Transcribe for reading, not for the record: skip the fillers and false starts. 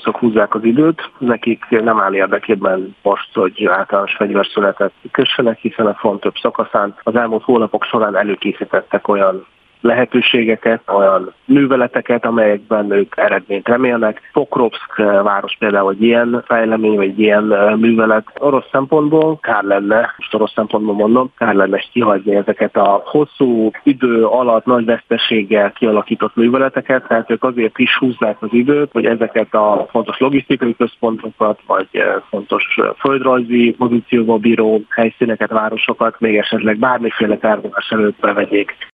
oroszok húzzák az időt, nekik nem áll érdekében most, hogy általános fegyverszünetet kössenek, hiszen a front több szakaszán az elmúlt hónapok során előkészítettek olyan lehetőségeket, olyan műveleteket, amelyekben ők eredményt remélnek. Pokrovszk város például egy ilyen fejlemény, vagy egy ilyen művelet. Orosz szempontból kár lenne, most orosz szempontból mondom, kár lenne kihagyni ezeket a hosszú idő alatt nagy veszteséggel kialakított műveleteket, tehát ők azért is húzzák az időt, hogy ezeket a fontos logisztikai központokat, vagy fontos földrajzi pozícióval bíró helyszíneket, városokat még esetleg bármiféle tárgyalás előtt bevegyék.